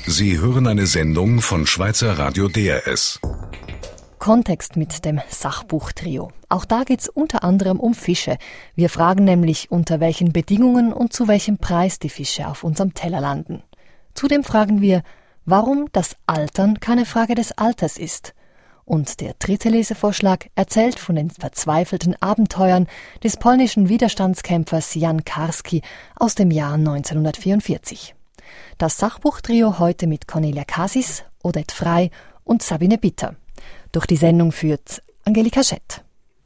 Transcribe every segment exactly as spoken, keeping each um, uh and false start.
Sie hören eine Sendung von Schweizer Radio D R S. Kontext mit dem Sachbuchtrio. Auch da geht's unter anderem um Fische. Wir fragen nämlich, unter welchen Bedingungen und zu welchem Preis die Fische auf unserem Teller landen. Zudem fragen wir, warum das Altern keine Frage des Alters ist. Und der dritte Lesevorschlag erzählt von den verzweifelten Abenteuern des polnischen Widerstandskämpfers Jan Karski aus dem Jahr neunzehnhundertvierundvierzig. Das Sachbuchtrio heute mit Cornelia Cassis, Odette Frey und Sabine Bitter. Durch die Sendung führt Angelika Schett.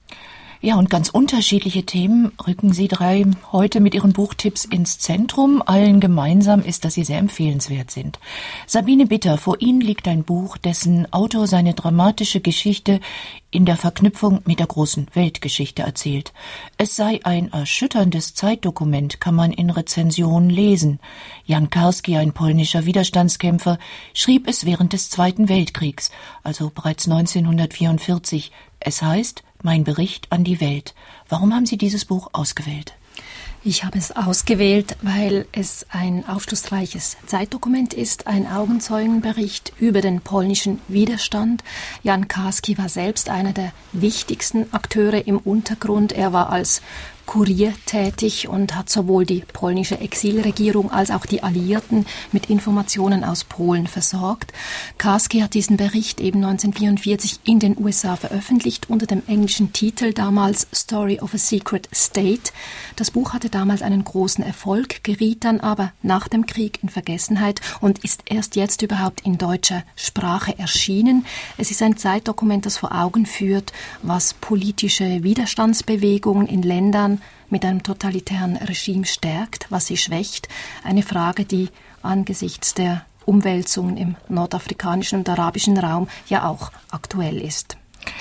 Ja, und ganz unterschiedliche Themen rücken Sie drei heute mit Ihren Buchtipps ins Zentrum. Allen gemeinsam ist, dass sie sehr empfehlenswert sind. Sabine Bitter, vor Ihnen liegt ein Buch, dessen Autor seine dramatische Geschichte in der Verknüpfung mit der großen Weltgeschichte erzählt. Es sei ein erschütterndes Zeitdokument, kann man in Rezensionen lesen. Jan Karski, ein polnischer Widerstandskämpfer, schrieb es während des Zweiten Weltkriegs, also bereits neunzehnhundertvierundvierzig. Es heißt Mein Bericht an die Welt. Warum haben Sie dieses Buch ausgewählt? Ich habe es ausgewählt, weil es ein aufschlussreiches Zeitdokument ist, ein Augenzeugenbericht über den polnischen Widerstand. Jan Karski war selbst einer der wichtigsten Akteure im Untergrund. Er war als Kurier tätig und hat sowohl die polnische Exilregierung als auch die Alliierten mit Informationen aus Polen versorgt. Karski hat diesen Bericht eben neunzehnhundertvierundvierzig in den U S A veröffentlicht unter dem englischen Titel damals Story of a Secret State. Das Buch hatte damals einen großen Erfolg, geriet dann aber nach dem Krieg in Vergessenheit und ist erst jetzt überhaupt in deutscher Sprache erschienen. Es ist ein Zeitdokument, das vor Augen führt, was politische Widerstandsbewegungen in Ländern mit einem totalitären Regime stärkt, was sie schwächt. Eine Frage, die angesichts der Umwälzungen im nordafrikanischen und arabischen Raum ja auch aktuell ist.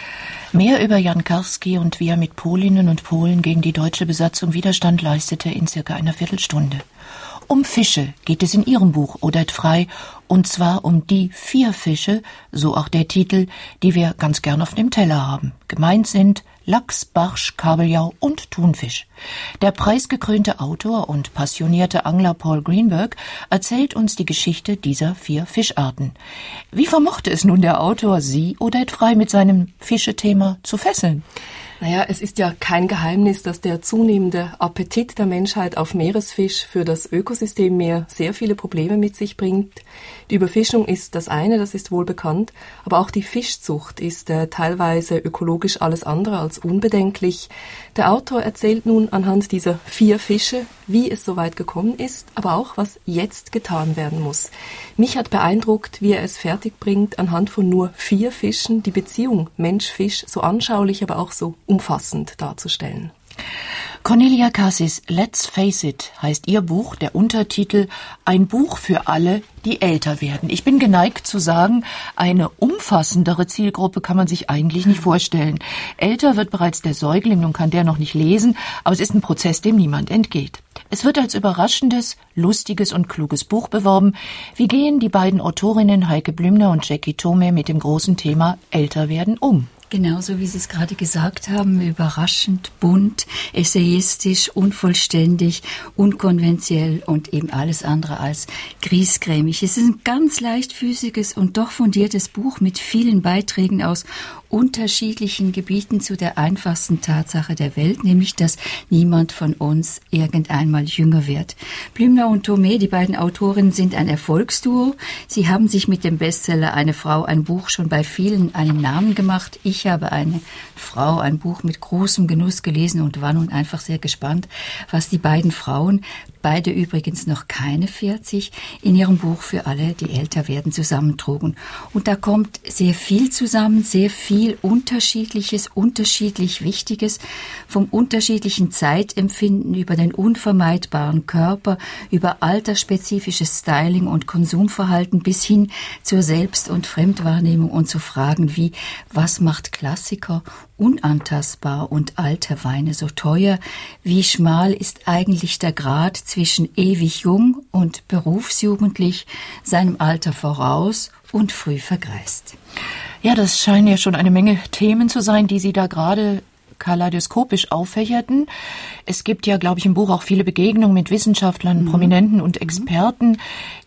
Mehr über Jan Karski und wie er mit Polinnen und Polen gegen die deutsche Besatzung Widerstand leistete in circa einer Viertelstunde. Um Fische geht es in Ihrem Buch, Odette Frey, und zwar um die vier Fische, so auch der Titel, die wir ganz gern auf dem Teller haben. Gemeint sind Lachs, Barsch, Kabeljau und Thunfisch. Der preisgekrönte Autor und passionierte Angler Paul Greenberg erzählt uns die Geschichte dieser vier Fischarten. Wie vermochte es nun der Autor, Sie, Odette Frey, mit seinem Fischethema zu fesseln? Naja, es ist ja kein Geheimnis, dass der zunehmende Appetit der Menschheit auf Meeresfisch für das Ökosystemmeer sehr viele Probleme mit sich bringt. Die Überfischung ist das eine, das ist wohl bekannt, aber auch die Fischzucht ist äh, teilweise ökologisch alles andere als unbedenklich. Der Autor erzählt nun anhand dieser vier Fische, wie es so weit gekommen ist, aber auch, was jetzt getan werden muss. Mich hat beeindruckt, wie er es fertigbringt, anhand von nur vier Fischen die Beziehung Mensch-Fisch so anschaulich, aber auch so umfassend darzustellen. Cornelia Cassis, Let's Face It heißt ihr Buch, der Untertitel Ein Buch für alle, die älter werden. Ich bin geneigt zu sagen, eine umfassendere Zielgruppe kann man sich eigentlich nicht vorstellen. Älter wird bereits der Säugling, nun kann der noch nicht lesen, aber es ist ein Prozess, dem niemand entgeht. Es wird als überraschendes, lustiges und kluges Buch beworben. Wie gehen die beiden Autorinnen Heike Blümner und Jackie Thome mit dem großen Thema Älterwerden um? Genauso wie Sie es gerade gesagt haben, überraschend, bunt, essayistisch, unvollständig, unkonventionell und eben alles andere als griesgrämig. Es ist ein ganz leichtfüßiges und doch fundiertes Buch mit vielen Beiträgen aus unterschiedlichen Gebieten zu der einfachsten Tatsache der Welt, nämlich, dass niemand von uns irgendeinmal jünger wird. Blümner und Thome, die beiden Autorinnen, sind ein Erfolgsduo. Sie haben sich mit dem Bestseller Eine Frau, ein Buch schon bei vielen einen Namen gemacht. Ich habe eine Frau, ein Buch mit großem Genuss gelesen und war nun einfach sehr gespannt, was die beiden Frauen, beide übrigens noch keine vierzig, in ihrem Buch für alle, die älter werden, zusammentrugen. Und da kommt sehr viel zusammen, sehr viel Unterschiedliches, unterschiedlich Wichtiges, vom unterschiedlichen Zeitempfinden über den unvermeidbaren Körper, über altersspezifisches Styling und Konsumverhalten bis hin zur Selbst- und Fremdwahrnehmung und zu Fragen wie, was macht Klassiker unantastbar und alte Weine so teuer? Wie schmal ist eigentlich der Grat zwischen ewig jung und berufsjugendlich, seinem Alter voraus und früh vergreist? Ja, das scheinen ja schon eine Menge Themen zu sein, die Sie da gerade kaleidoskopisch auffächerten. Es gibt ja, glaube ich, im Buch auch viele Begegnungen mit Wissenschaftlern, mhm. Prominenten und Experten.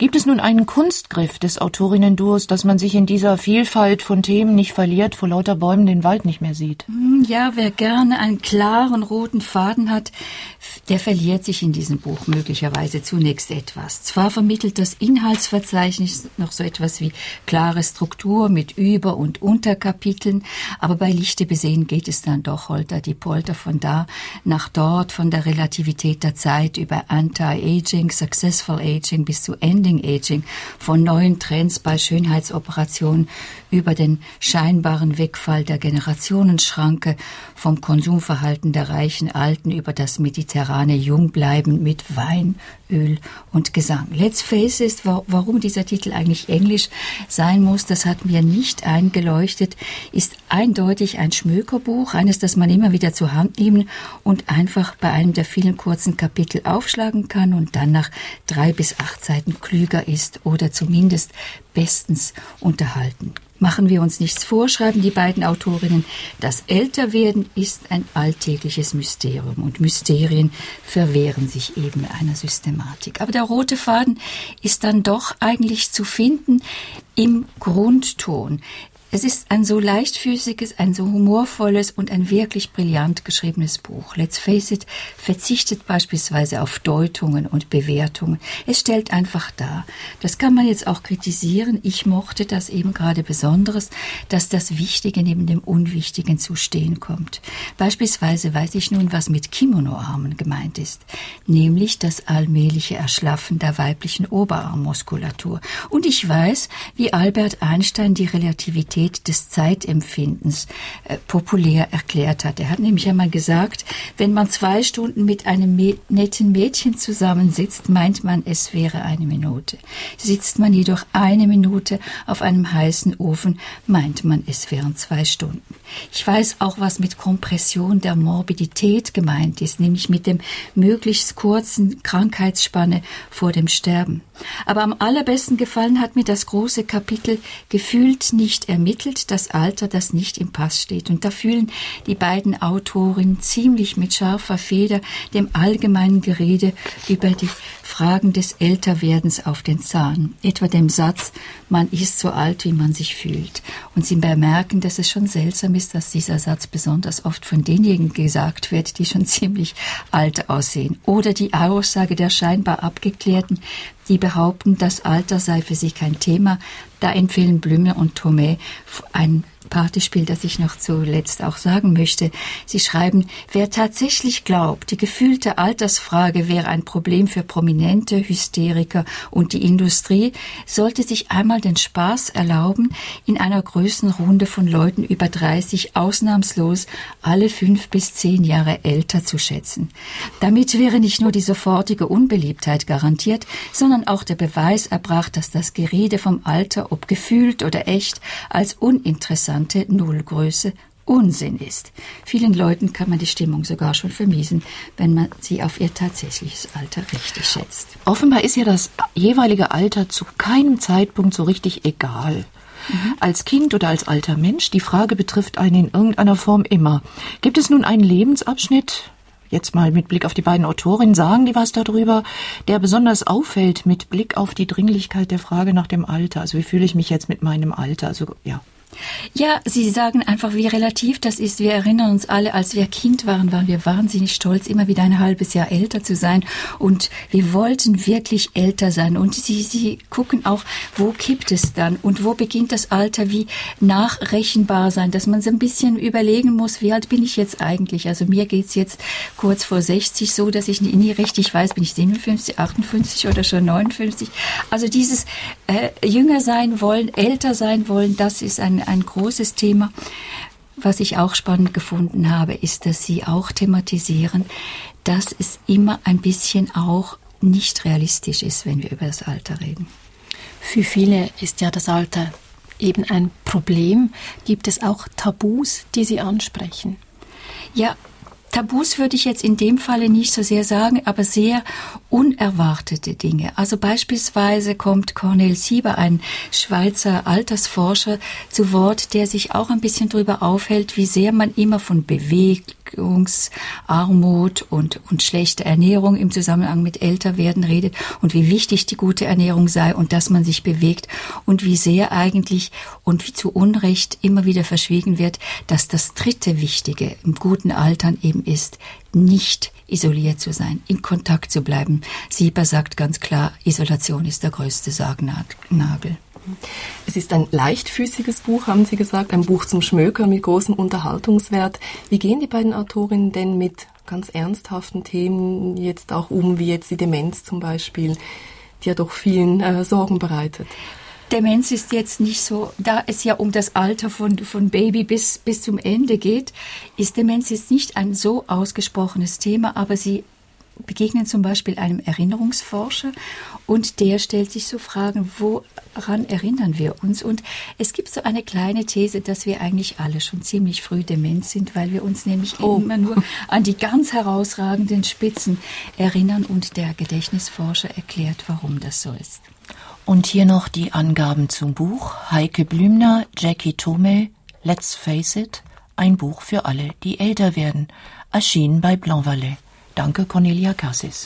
Gibt es nun einen Kunstgriff des Autorinnen-Duos, dass man sich in dieser Vielfalt von Themen nicht verliert, vor lauter Bäumen den Wald nicht mehr sieht? Ja, wer gerne einen klaren roten Faden hat, der verliert sich in diesem Buch möglicherweise zunächst etwas. Zwar vermittelt das Inhaltsverzeichnis noch so etwas wie klare Struktur mit Über- und Unterkapiteln, aber bei Lichte besehen geht es dann doch holter die Polter von da nach dort, von der Relativität der Zeit über Anti-Aging, Successful Aging bis zu Ending Aging, von neuen Trends bei Schönheitsoperationen über den scheinbaren Wegfall der Generationenschranke, vom Konsumverhalten der reichen Alten über das mediterrane Jungbleiben mit Wein, Öl und Gesang. Let's face it, warum dieser Titel eigentlich englisch sein muss, das hat mir nicht eingeleuchtet, ist eindeutig ein Schmökerbuch, eines, das man immer wieder zur Hand nehmen und einfach bei einem der vielen kurzen Kapitel aufschlagen kann und dann nach drei bis acht Seiten klüger ist oder zumindest bestens unterhalten. Machen wir uns nichts vor, schreiben die beiden Autorinnen. Das Älterwerden ist ein alltägliches Mysterium und Mysterien verwehren sich eben einer Systematik. Aber der rote Faden ist dann doch eigentlich zu finden im Grundton. Es ist ein so leichtfüßiges, ein so humorvolles und ein wirklich brillant geschriebenes Buch. Let's face it, verzichtet beispielsweise auf Deutungen und Bewertungen. Es stellt einfach dar. Das kann man jetzt auch kritisieren. Ich mochte das eben gerade Besonderes, dass das Wichtige neben dem Unwichtigen zu stehen kommt. Beispielsweise weiß ich nun, was mit Kimono-Armen gemeint ist, nämlich das allmähliche Erschlaffen der weiblichen Oberarmmuskulatur. Und ich weiß, wie Albert Einstein die Relativität des Zeitempfindens äh, populär erklärt hat. Er hat nämlich einmal gesagt, wenn man zwei Stunden mit einem me- netten Mädchen zusammensitzt, meint man, es wäre eine Minute. Sitzt man jedoch eine Minute auf einem heißen Ofen, meint man, es wären zwei Stunden. Ich weiß auch, was mit Kompression der Morbidität gemeint ist, nämlich mit dem möglichst kurzen Krankheitsspanne vor dem Sterben. Aber am allerbesten gefallen hat mir das große Kapitel Gefühlt nicht ermittelt, das Alter, das nicht im Pass steht. Und da fühlen die beiden Autorinnen ziemlich mit scharfer Feder dem allgemeinen Gerede über die Fragen des Älterwerdens auf den Zahn. Etwa dem Satz, man ist so alt, wie man sich fühlt. Und sie bemerken, dass es schon seltsam ist, dass dieser Satz besonders oft von denjenigen gesagt wird, die schon ziemlich alt aussehen. Oder die Aussage der scheinbar Abgeklärten, die behaupten, das Alter sei für sie kein Thema. Da empfehlen Blüme und Thomé ein Partyspiel, das ich noch zuletzt auch sagen möchte. Sie schreiben, wer tatsächlich glaubt, die gefühlte Altersfrage wäre ein Problem für Prominente, Hysteriker und die Industrie, sollte sich einmal den Spaß erlauben, in einer Größenrunde von Leuten über dreißig ausnahmslos alle fünf bis zehn Jahre älter zu schätzen. Damit wäre nicht nur die sofortige Unbeliebtheit garantiert, sondern auch der Beweis erbracht, dass das Gerede vom Alter, ob gefühlt oder echt, als uninteressant Nullgröße Unsinn ist. Vielen Leuten kann man die Stimmung sogar schon vermiesen, wenn man sie auf ihr tatsächliches Alter richtig schätzt. Offenbar ist ja das jeweilige Alter zu keinem Zeitpunkt so richtig egal. Mhm. Als Kind oder als alter Mensch, die Frage betrifft einen in irgendeiner Form immer. Gibt es nun einen Lebensabschnitt, jetzt mal mit Blick auf die beiden Autorinnen, sagen die was darüber, der besonders auffällt mit Blick auf die Dringlichkeit der Frage nach dem Alter? Also wie fühle ich mich jetzt mit meinem Alter? Also ja. Ja, Sie sagen einfach, wie relativ das ist. Wir erinnern uns alle, als wir Kind waren, waren wir wahnsinnig stolz, immer wieder ein halbes Jahr älter zu sein. Und wir wollten wirklich älter sein. Und Sie, Sie gucken auch, wo kippt es dann? Und wo beginnt das Alter wie nachrechenbar sein? Dass man so ein bisschen überlegen muss, wie alt bin ich jetzt eigentlich? Also mir geht's jetzt kurz vor sechzig so, dass ich nie richtig weiß, bin ich siebenundfünfzig, achtundfünfzig oder schon neunundfünfzig? Also dieses äh, jünger sein wollen, älter sein wollen, das ist ein ein großes Thema. Was ich auch spannend gefunden habe, ist, dass Sie auch thematisieren, dass es immer ein bisschen auch nicht realistisch ist, wenn wir über das Alter reden. Für viele ist ja das Alter eben ein Problem. Gibt es auch Tabus, die Sie ansprechen? Ja, Tabus würde ich jetzt in dem Falle nicht so sehr sagen, aber sehr unerwartete Dinge. Also beispielsweise kommt Cornel Sieber, ein Schweizer Altersforscher, zu Wort, der sich auch ein bisschen darüber aufhält, wie sehr man immer von Bewegungsarmut und, und schlechter Ernährung im Zusammenhang mit Älterwerden redet und wie wichtig die gute Ernährung sei und dass man sich bewegt und wie sehr eigentlich und wie zu Unrecht immer wieder verschwiegen wird, dass das dritte Wichtige im guten Altern eben ist, nicht isoliert zu sein, in Kontakt zu bleiben. Sieber sagt ganz klar, Isolation ist der größte Sargnagel. Es ist ein leichtfüßiges Buch, haben Sie gesagt, ein Buch zum Schmökern mit großem Unterhaltungswert. Wie gehen die beiden Autorinnen denn mit ganz ernsthaften Themen jetzt auch um, wie jetzt die Demenz zum Beispiel, die ja doch vielen äh, Sorgen bereitet? Demenz ist jetzt nicht so, da es ja um das Alter von, von Baby bis, bis zum Ende geht, ist Demenz jetzt nicht ein so ausgesprochenes Thema, aber sie begegnen zum Beispiel einem Erinnerungsforscher und der stellt sich so Fragen, woran erinnern wir uns? Und es gibt so eine kleine These, dass wir eigentlich alle schon ziemlich früh dement sind, weil wir uns nämlich oh. immer nur an die ganz herausragenden Spitzen erinnern und der Gedächtnisforscher erklärt, warum das so ist. Und hier noch die Angaben zum Buch. Heike Blümner, Jackie Thome, Let's Face It, ein Buch für alle, die älter werden, erschienen bei Blancvalet. Danke, Cornelia Cassis.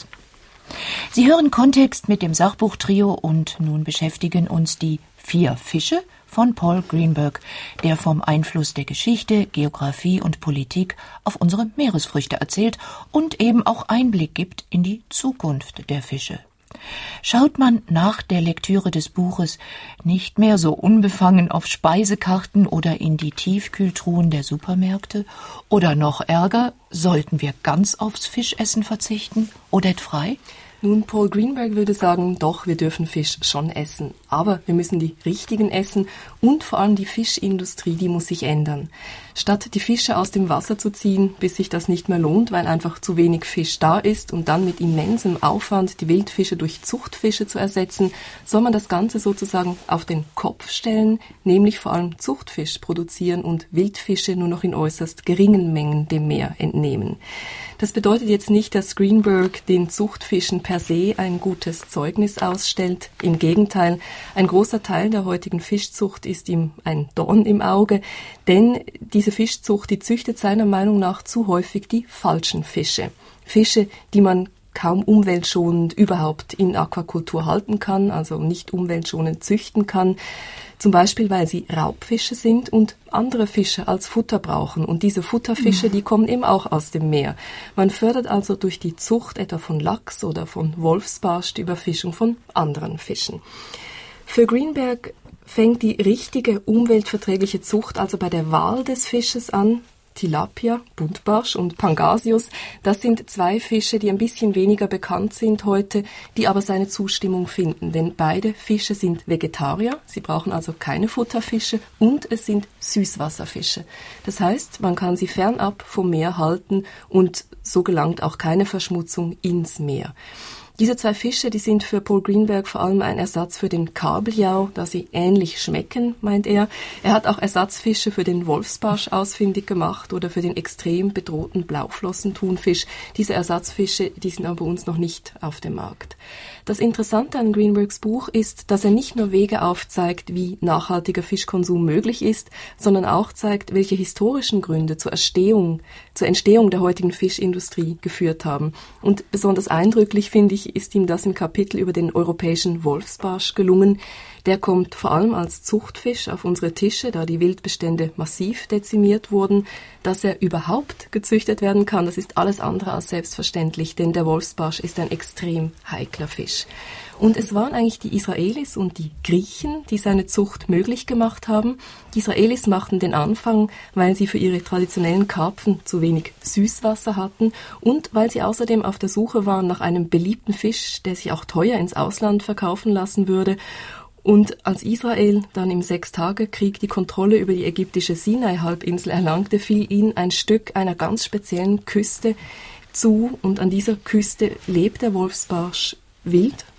Sie hören Kontext mit dem Sachbuchtrio und nun beschäftigen uns die Vier Fische von Paul Greenberg, der vom Einfluss der Geschichte, Geografie und Politik auf unsere Meeresfrüchte erzählt und eben auch Einblick gibt in die Zukunft der Fische. Schaut man nach der Lektüre des Buches nicht mehr so unbefangen auf Speisekarten oder in die Tiefkühltruhen der Supermärkte? Oder noch ärger, sollten wir ganz aufs Fischessen verzichten? Odette Frey? Nun, Paul Greenberg würde sagen, doch, wir dürfen Fisch schon essen. Aber wir müssen die richtigen essen und vor allem die Fischindustrie, die muss sich ändern. Statt die Fische aus dem Wasser zu ziehen, bis sich das nicht mehr lohnt, weil einfach zu wenig Fisch da ist und dann mit immensem Aufwand die Wildfische durch Zuchtfische zu ersetzen, soll man das Ganze sozusagen auf den Kopf stellen, nämlich vor allem Zuchtfisch produzieren und Wildfische nur noch in äußerst geringen Mengen dem Meer entnehmen. Das bedeutet jetzt nicht, dass Greenberg den Zuchtfischen per se ein gutes Zeugnis ausstellt. Im Gegenteil, ein großer Teil der heutigen Fischzucht ist ihm ein Dorn im Auge, denn diese Fischzucht, die züchtet seiner Meinung nach zu häufig die falschen Fische. Fische, die man kaum umweltschonend überhaupt in Aquakultur halten kann, also nicht umweltschonend züchten kann. Zum Beispiel, weil sie Raubfische sind und andere Fische als Futter brauchen. Und diese Futterfische, die kommen eben auch aus dem Meer. Man fördert also durch die Zucht etwa von Lachs oder von Wolfsbarsch die Überfischung von anderen Fischen. Für Greenberg fängt die richtige umweltverträgliche Zucht also bei der Wahl des Fisches an. Tilapia, Buntbarsch und Pangasius, das sind zwei Fische, die ein bisschen weniger bekannt sind heute, die aber seine Zustimmung finden, denn beide Fische sind Vegetarier, sie brauchen also keine Futterfische und es sind Süßwasserfische. Das heißt, man kann sie fernab vom Meer halten und so gelangt auch keine Verschmutzung ins Meer. Diese zwei Fische, die sind für Paul Greenberg vor allem ein Ersatz für den Kabeljau, da sie ähnlich schmecken, meint er. Er hat auch Ersatzfische für den Wolfsbarsch ausfindig gemacht oder für den extrem bedrohten Blauflossenthunfisch. Diese Ersatzfische, die sind aber bei uns noch nicht auf dem Markt. Das Interessante an Greenbergs Buch ist, dass er nicht nur Wege aufzeigt, wie nachhaltiger Fischkonsum möglich ist, sondern auch zeigt, welche historischen Gründe zur Entstehung, zur Entstehung der heutigen Fischindustrie geführt haben. Und besonders eindrücklich, finde ich, ist ihm das im Kapitel über den europäischen Wolfsbarsch gelungen. Der kommt vor allem als Zuchtfisch auf unsere Tische, da die Wildbestände massiv dezimiert wurden. Dass er überhaupt gezüchtet werden kann, das ist alles andere als selbstverständlich, denn der Wolfsbarsch ist ein extrem heikler Fisch. Und es waren eigentlich die Israelis und die Griechen, die seine Zucht möglich gemacht haben. Die Israelis machten den Anfang, weil sie für ihre traditionellen Karpfen zu wenig Süßwasser hatten und weil sie außerdem auf der Suche waren nach einem beliebten Fisch, der sich auch teuer ins Ausland verkaufen lassen würde. Und als Israel dann im Sechstagekrieg die Kontrolle über die ägyptische Sinai-Halbinsel erlangte, fiel ihnen ein Stück einer ganz speziellen Küste zu. Und an dieser Küste lebt der Wolfsbarsch wild.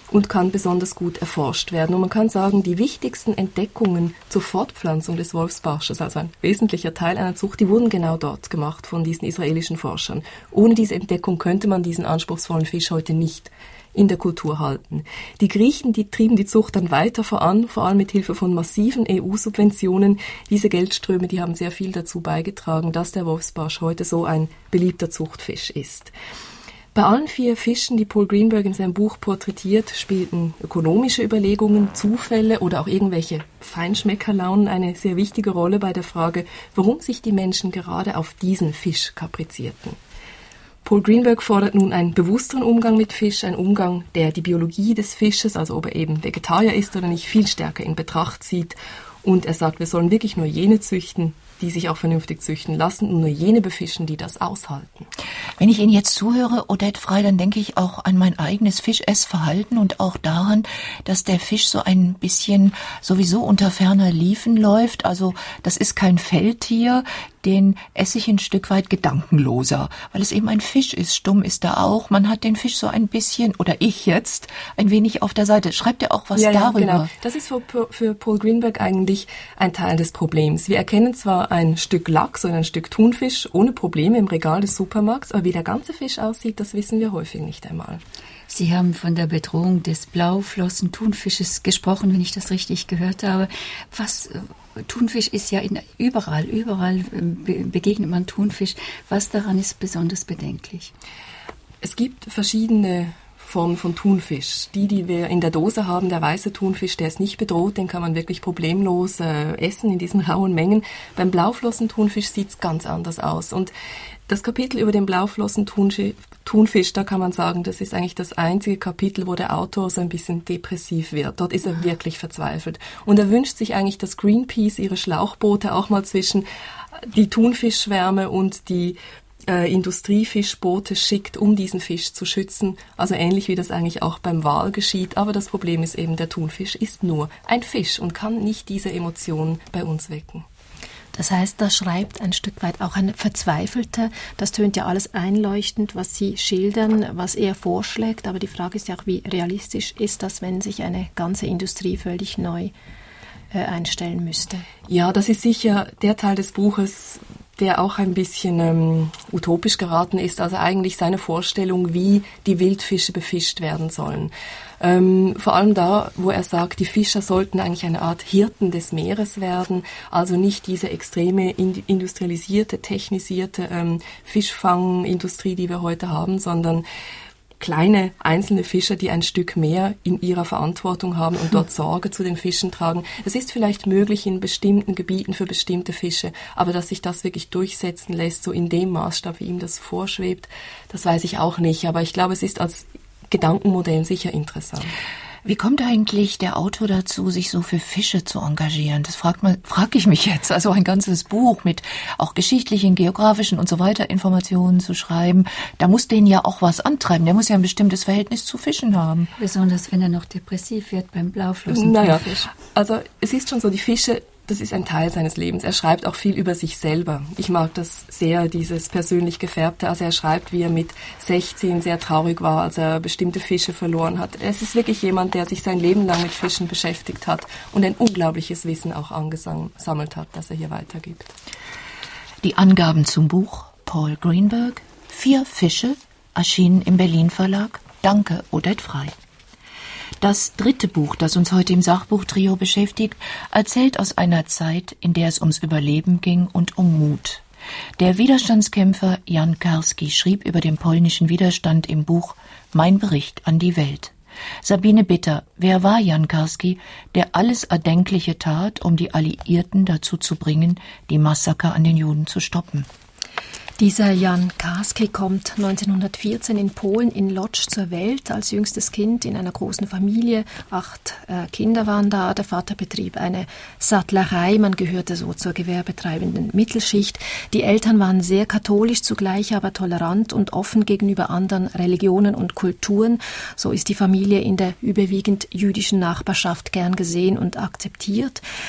und kann besonders gut erforscht werden. Und man kann sagen, die wichtigsten Entdeckungen zur Fortpflanzung des Wolfsbarsches, also ein wesentlicher Teil einer Zucht, die wurden genau dort gemacht von diesen israelischen Forschern. Ohne diese Entdeckung könnte man diesen anspruchsvollen Fisch heute nicht in der Kultur halten. Die Griechen, die trieben die Zucht dann weiter voran, vor allem mit Hilfe von massiven E U-Subventionen. Diese Geldströme, die haben sehr viel dazu beigetragen, dass der Wolfsbarsch heute so ein beliebter Zuchtfisch ist. Bei allen vier Fischen, die Paul Greenberg in seinem Buch porträtiert, spielten ökonomische Überlegungen, Zufälle oder auch irgendwelche Feinschmeckerlaunen eine sehr wichtige Rolle bei der Frage, warum sich die Menschen gerade auf diesen Fisch kaprizierten. Paul Greenberg fordert nun einen bewussteren Umgang mit Fisch, einen Umgang, der die Biologie des Fisches, also ob er eben Vegetarier ist oder nicht, viel stärker in Betracht zieht. Und er sagt, wir sollen wirklich nur jene züchten, die sich auch vernünftig züchten lassen und nur jene befischen, die das aushalten. Wenn ich Ihnen jetzt zuhöre, Odette Frey, dann denke ich auch an mein eigenes Fischessverhalten und auch daran, dass der Fisch so ein bisschen sowieso unter ferner Liefen läuft. Also das ist kein Feldtier, den esse ich ein Stück weit gedankenloser, weil es eben ein Fisch ist. Stumm ist er auch. Man hat den Fisch so ein bisschen, oder ich jetzt, ein wenig auf der Seite. Schreibt er auch was ja, darüber? Ja, genau. Das ist für, für Paul Greenberg eigentlich ein Teil des Problems. Wir erkennen zwar ein Stück Lachs oder ein Stück Thunfisch ohne Probleme im Regal des Supermarkts, aber wie der ganze Fisch aussieht, das wissen wir häufig nicht einmal. Sie haben von der Bedrohung des Blauflossen-Thunfisches gesprochen, wenn ich das richtig gehört habe. Was, Thunfisch ist ja in, überall, überall be, begegnet man Thunfisch. Was daran ist besonders bedenklich? Es gibt verschiedene Formen von Thunfisch. Die, die wir in der Dose haben, der weiße Thunfisch, der ist nicht bedroht, den kann man wirklich problemlos äh, essen in diesen rauen Mengen. Beim Blauflossen-Thunfisch sieht es ganz anders aus. Und das Kapitel über den Blauflossen-Thunfisch, da kann man sagen, das ist eigentlich das einzige Kapitel, wo der Autor so ein bisschen depressiv wird. Dort ist er wirklich verzweifelt. Und er wünscht sich eigentlich, dass Greenpeace ihre Schlauchboote auch mal zwischen die Thunfischschwärme und die äh, Industriefischboote schickt, um diesen Fisch zu schützen. Also ähnlich wie das eigentlich auch beim Wal geschieht. Aber das Problem ist eben, der Thunfisch ist nur ein Fisch und kann nicht diese Emotionen bei uns wecken. Das heißt, da schreibt ein Stück weit auch ein Verzweifelter. Das tönt ja alles einleuchtend, was Sie schildern, was er vorschlägt. Aber die Frage ist ja auch, wie realistisch ist das, wenn sich eine ganze Industrie völlig neu äh, einstellen müsste? Ja, das ist sicher der Teil des Buches, der auch ein bisschen ähm, utopisch geraten ist. Also eigentlich seine Vorstellung, wie die Wildfische befischt werden sollen. Ähm, vor allem da, wo er sagt, die Fischer sollten eigentlich eine Art Hirten des Meeres werden, also nicht diese extreme industrialisierte, technisierte ähm, Fischfangindustrie, die wir heute haben, sondern kleine einzelne Fischer, die ein Stück mehr in ihrer Verantwortung haben und dort Sorge zu den Fischen tragen. Es ist vielleicht möglich in bestimmten Gebieten für bestimmte Fische, aber dass sich das wirklich durchsetzen lässt, so in dem Maßstab, wie ihm das vorschwebt, das weiß ich auch nicht. Aber ich glaube, es ist als Gedankenmodell sicher interessant. Wie kommt eigentlich der Autor dazu, sich so für Fische zu engagieren? Das fragt man, frag ich mich jetzt. Also ein ganzes Buch mit auch geschichtlichen, geografischen und so weiter Informationen zu schreiben. Da muss den ja auch was antreiben. Der muss ja ein bestimmtes Verhältnis zu Fischen haben. Besonders wenn er noch depressiv wird beim Blauflossen. Naja, also es ist schon so, die Fische, das ist ein Teil seines Lebens. Er schreibt auch viel über sich selber. Ich mag das sehr, dieses persönlich Gefärbte. Also er schreibt, wie er mit sechzehn sehr traurig war, als er bestimmte Fische verloren hat. Es ist wirklich jemand, der sich sein Leben lang mit Fischen beschäftigt hat und ein unglaubliches Wissen auch angesammelt hat, das er hier weitergibt. Die Angaben zum Buch Paul Greenberg, Vier Fische, erschienen im Berlin Verlag. Danke, Odette Frey. Das dritte Buch, das uns heute im Sachbuchtrio beschäftigt, erzählt aus einer Zeit, in der es ums Überleben ging und um Mut. Der Widerstandskämpfer Jan Karski schrieb über den polnischen Widerstand im Buch Mein Bericht an die Welt. Sabine Bitter, wer war Jan Karski, der alles Erdenkliche tat, um die Alliierten dazu zu bringen, die Massaker an den Juden zu stoppen? Dieser Jan Karski kommt neunzehnhundertvierzehn in Polen in Lodz zur Welt als jüngstes Kind in einer großen Familie. Acht äh, Kinder waren da. Der Vater betrieb eine Sattlerei. Man gehörte so zur gewerbetreibenden Mittelschicht. Die Eltern waren sehr katholisch, zugleich aber tolerant und offen gegenüber anderen Religionen und Kulturen. So ist die Familie in der überwiegend jüdischen Nachbarschaft gern gesehen und akzeptiert.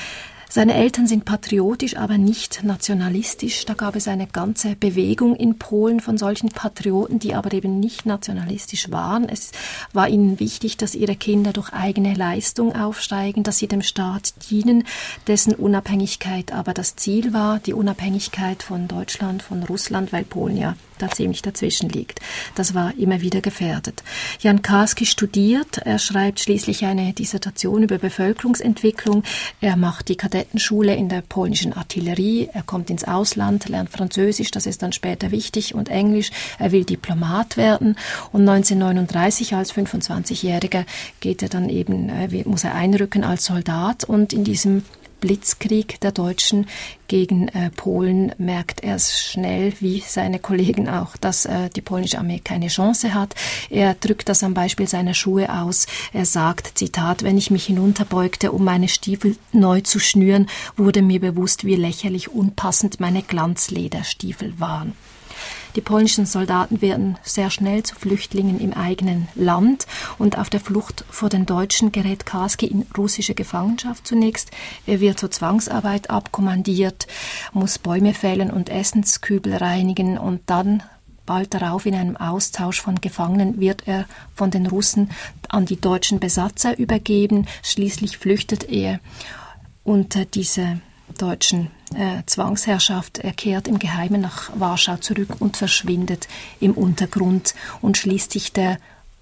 Seine Eltern sind patriotisch, aber nicht nationalistisch. Da gab es eine ganze Bewegung in Polen von solchen Patrioten, die aber eben nicht nationalistisch waren. Es war ihnen wichtig, dass ihre Kinder durch eigene Leistung aufsteigen, dass sie dem Staat dienen, dessen Unabhängigkeit aber das Ziel war, die Unabhängigkeit von Deutschland, von Russland, weil Polen ja da ziemlich dazwischen liegt. Das war immer wieder gefährdet. Jan Karski studiert, er schreibt schließlich eine Dissertation über Bevölkerungsentwicklung, er macht die Kadettenschule in der polnischen Artillerie, er kommt ins Ausland, lernt Französisch, das ist dann später wichtig, und Englisch, er will Diplomat werden, und neunzehnhundertneununddreißig als fünfundzwanzigjähriger geht er dann eben, muss er einrücken als Soldat, und in diesem Blitzkrieg der Deutschen gegen äh, Polen merkt er schnell, wie seine Kollegen auch, dass äh, die polnische Armee keine Chance hat. Er drückt das am Beispiel seiner Schuhe aus. Er sagt, Zitat, wenn ich mich hinunterbeugte, um meine Stiefel neu zu schnüren, wurde mir bewusst, wie lächerlich unpassend meine Glanzlederstiefel waren. Die polnischen Soldaten werden sehr schnell zu Flüchtlingen im eigenen Land, und auf der Flucht vor den Deutschen gerät Karski in russische Gefangenschaft zunächst. Er wird zur Zwangsarbeit abkommandiert, muss Bäume fällen und Essenskübel reinigen, und dann bald darauf in einem Austausch von Gefangenen wird er von den Russen an die deutschen Besatzer übergeben. Schließlich flüchtet er unter diese deutschen äh, Zwangsherrschaft. Er kehrt im Geheimen nach Warschau zurück und verschwindet im Untergrund und schließt sich der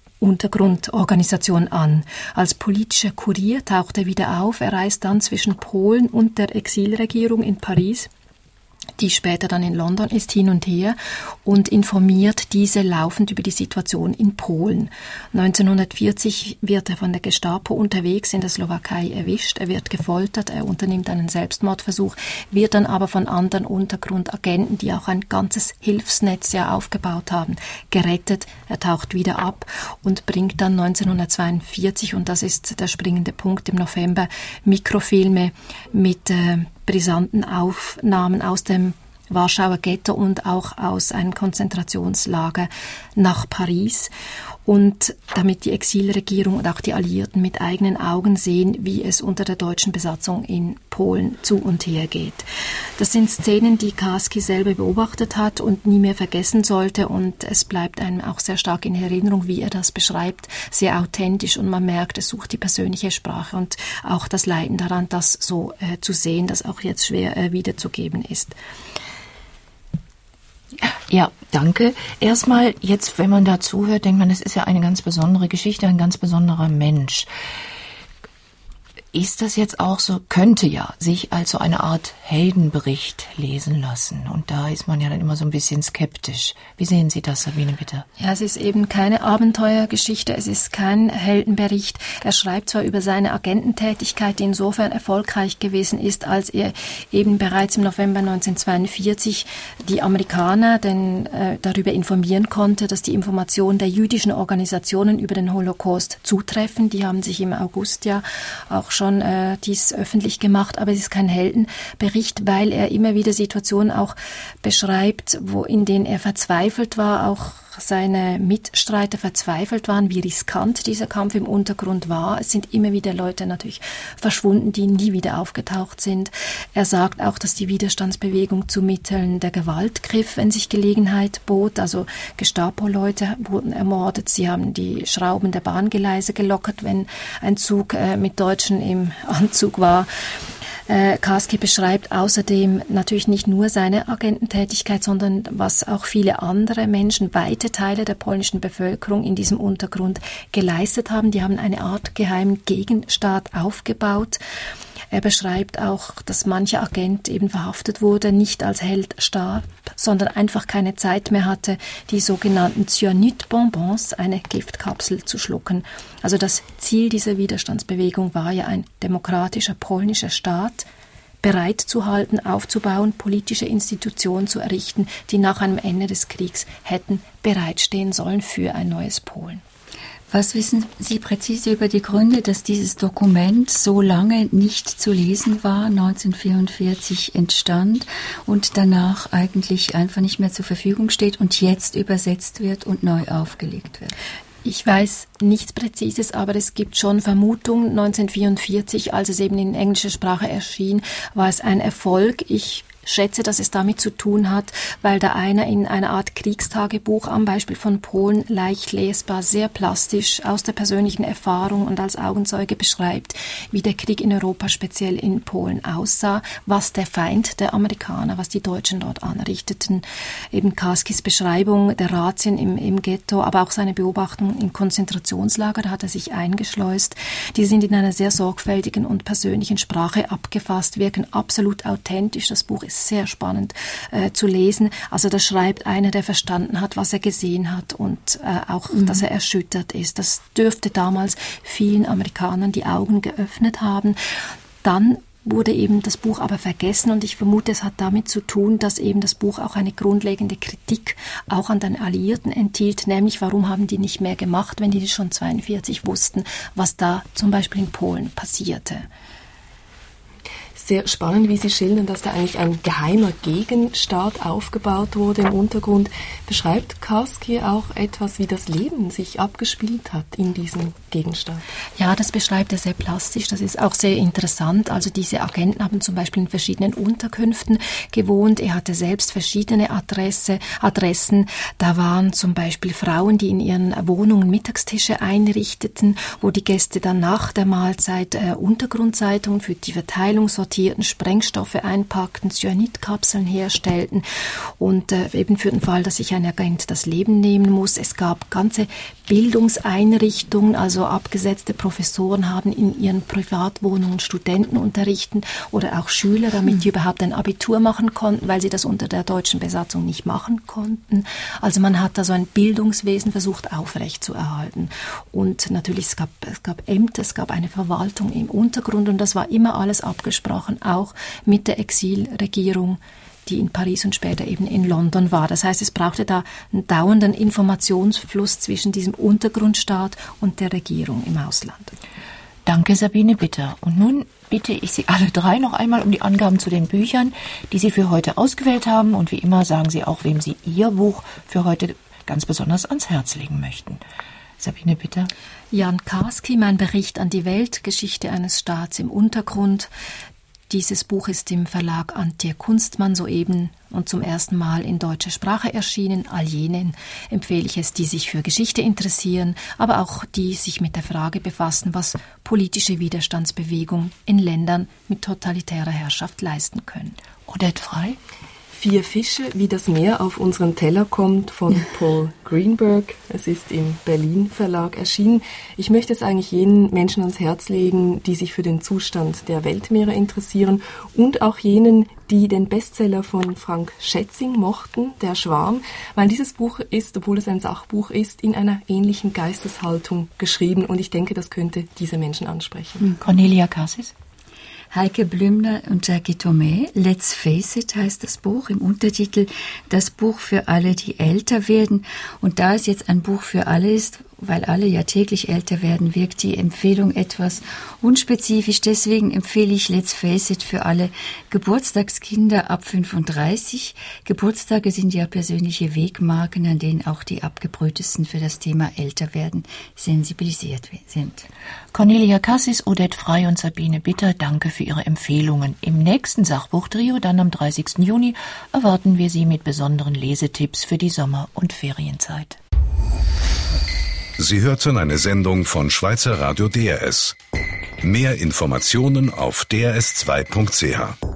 Untergrundorganisation an. Als politischer Kurier taucht er wieder auf. Er reist dann zwischen Polen und der Exilregierung in Paris, die später dann in London ist, hin und her, und informiert diese laufend über die Situation in Polen. neunzehnhundertvierzig wird er von der Gestapo unterwegs in der Slowakei erwischt, er wird gefoltert, er unternimmt einen Selbstmordversuch, wird dann aber von anderen Untergrundagenten, die auch ein ganzes Hilfsnetz ja aufgebaut haben, gerettet. Er taucht wieder ab und bringt dann neunzehnhundertzweiundvierzig, und das ist der springende Punkt, im November Mikrofilme mit äh, brisanten Aufnahmen aus dem Warschauer Ghetto und auch aus einem Konzentrationslager nach Paris, und damit die Exilregierung und auch die Alliierten mit eigenen Augen sehen, wie es unter der deutschen Besatzung in Polen zu und her geht. Das sind Szenen, die Karski selber beobachtet hat und nie mehr vergessen sollte, und es bleibt einem auch sehr stark in Erinnerung, wie er das beschreibt, sehr authentisch, und man merkt, es sucht die persönliche Sprache und auch das Leiden daran, das so äh, zu sehen, das auch jetzt schwer äh, wiederzugeben ist. Ja, danke. Erstmal, jetzt, wenn man da zuhört, denkt man, das ist ja eine ganz besondere Geschichte, ein ganz besonderer Mensch. Ist das jetzt auch so, könnte ja sich als so eine Art Heldenbericht lesen lassen. Und da ist man ja dann immer so ein bisschen skeptisch. Wie sehen Sie das, Sabine, bitte? Ja, es ist eben keine Abenteuergeschichte, es ist kein Heldenbericht. Er schreibt zwar über seine Agententätigkeit, die insofern erfolgreich gewesen ist, als er eben bereits im November neunzehnhundertzweiundvierzig die Amerikaner denn, äh, darüber informieren konnte, dass die Informationen der jüdischen Organisationen über den Holocaust zutreffen. Die haben sich im August ja auch schon schon äh, dies öffentlich gemacht, aber es ist kein Heldenbericht, weil er immer wieder Situationen auch beschreibt, wo in denen er verzweifelt war, auch seine Mitstreiter verzweifelt waren, wie riskant dieser Kampf im Untergrund war. Es sind immer wieder Leute natürlich verschwunden, die nie wieder aufgetaucht sind. Er sagt auch, dass die Widerstandsbewegung zu Mitteln der Gewalt griff, wenn sich Gelegenheit bot. Also Gestapo-Leute wurden ermordet. Sie haben die Schrauben der Bahngeleise gelockert, wenn ein Zug äh, mit Deutschen im Anzug war. Äh, Karski beschreibt außerdem natürlich nicht nur seine Agententätigkeit, sondern was auch viele andere Menschen, weite Teile der polnischen Bevölkerung in diesem Untergrund geleistet haben. Die haben eine Art geheimen Gegenstaat aufgebaut. Er beschreibt auch, dass mancher Agent eben verhaftet wurde, nicht als Held starb, sondern einfach keine Zeit mehr hatte, die sogenannten Cyanid-Bonbons, eine Giftkapsel, zu schlucken. Also das Ziel dieser Widerstandsbewegung war ja ein demokratischer polnischer Staat, bereit zu halten, aufzubauen, politische Institutionen zu errichten, die nach einem Ende des Kriegs hätten bereitstehen sollen für ein neues Polen. Was wissen Sie präzise über die Gründe, dass dieses Dokument so lange nicht zu lesen war, neunzehnhundertvierundvierzig entstand und danach eigentlich einfach nicht mehr zur Verfügung steht und jetzt übersetzt wird und neu aufgelegt wird? Ich weiß nichts Präzises, aber es gibt schon Vermutungen. neunzehnhundertvierundvierzig, als es eben in englischer Sprache erschien, war es ein Erfolg. Ich schätze, dass es damit zu tun hat, weil da einer in einer Art Kriegstagebuch am Beispiel von Polen leicht lesbar, sehr plastisch aus der persönlichen Erfahrung und als Augenzeuge beschreibt, wie der Krieg in Europa, speziell in Polen, aussah, was der Feind der Amerikaner, was die Deutschen dort anrichteten. Eben Karskis Beschreibung der Razzien im, im Ghetto, aber auch seine Beobachtung im Konzentrationslager, da hat er sich eingeschleust. Die sind in einer sehr sorgfältigen und persönlichen Sprache abgefasst, wirken absolut authentisch. Das Buch ist sehr spannend äh, zu lesen. Also da schreibt einer, der verstanden hat, was er gesehen hat und äh, auch, mhm. dass er erschüttert ist. Das dürfte damals vielen Amerikanern die Augen geöffnet haben. Dann wurde eben das Buch aber vergessen und ich vermute, es hat damit zu tun, dass eben das Buch auch eine grundlegende Kritik auch an den Alliierten enthielt, nämlich warum haben die nicht mehr gemacht, wenn die schon zweiundvierzig wussten, was da zum Beispiel in Polen passierte. Sehr spannend, wie Sie schildern, dass da eigentlich ein geheimer Gegenstaat aufgebaut wurde im Untergrund. Beschreibt Karski auch etwas, wie das Leben sich abgespielt hat in diesem Gegenstaat? Ja, das beschreibt er sehr plastisch. Das ist auch sehr interessant. Also diese Agenten haben zum Beispiel in verschiedenen Unterkünften gewohnt. Er hatte selbst verschiedene Adresse, Adressen. Da waren zum Beispiel Frauen, die in ihren Wohnungen Mittagstische einrichteten, wo die Gäste dann nach der Mahlzeit äh, Untergrundzeitungen für die Verteilung sortierten, Sprengstoffe einpackten, Cyanidkapseln herstellten und äh, eben für den Fall, dass sich ein Agent das Leben nehmen muss. Es gab ganze Bildungseinrichtungen, also abgesetzte Professoren haben in ihren Privatwohnungen Studenten unterrichten oder auch Schüler, damit die überhaupt ein Abitur machen konnten, weil sie das unter der deutschen Besatzung nicht machen konnten. Also man hat da so ein Bildungswesen versucht aufrechtzuerhalten. Und natürlich, es gab, es gab Ämter, es gab eine Verwaltung im Untergrund und das war immer alles abgesprochen, auch mit der Exilregierung, die in Paris und später eben in London war. Das heißt, es brauchte da einen dauernden Informationsfluss zwischen diesem Untergrundstaat und der Regierung im Ausland. Danke, Sabine Bitter. Und nun bitte ich Sie alle drei noch einmal um die Angaben zu den Büchern, die Sie für heute ausgewählt haben. Und wie immer sagen Sie auch, wem Sie Ihr Buch für heute ganz besonders ans Herz legen möchten. Sabine Bitter. Jan Karski, mein Bericht an die Welt, Geschichte eines Staats im Untergrund. Dieses Buch ist im Verlag Antje Kunstmann soeben und zum ersten Mal in deutscher Sprache erschienen. All jenen empfehle ich es, die sich für Geschichte interessieren, aber auch die sich mit der Frage befassen, was politische Widerstandsbewegung in Ländern mit totalitärer Herrschaft leisten können. Odette Frey. Vier Fische, wie das Meer auf unseren Teller kommt, von Paul Greenberg. Es ist im Berlin Verlag erschienen. Ich möchte es eigentlich jenen Menschen ans Herz legen, die sich für den Zustand der Weltmeere interessieren und auch jenen, die den Bestseller von Frank Schätzing mochten, Der Schwarm, weil dieses Buch ist, obwohl es ein Sachbuch ist, in einer ähnlichen Geisteshaltung geschrieben und ich denke, das könnte diese Menschen ansprechen. Cornelia Cassis. Heike Blümner und Jackie Tomei, Let's Face It heißt das Buch, im Untertitel das Buch für alle, die älter werden. Und da es jetzt ein Buch für alle ist, weil alle ja täglich älter werden, wirkt die Empfehlung etwas unspezifisch. Deswegen empfehle ich Let's Face It für alle Geburtstagskinder ab fünfunddreißig. Geburtstage sind ja persönliche Wegmarken, an denen auch die Abgebrühtesten für das Thema Älterwerden sensibilisiert sind. Cornelia Cassis, Odette Frey und Sabine Bitter, danke für Ihre Empfehlungen. Im nächsten Sachbuchtrio, dann am dreißigsten Juni, erwarten wir Sie mit besonderen Lesetipps für die Sommer- und Ferienzeit. Sie hörten eine Sendung von Schweizer Radio D R S. Mehr Informationen auf d r s zwei punkt c h.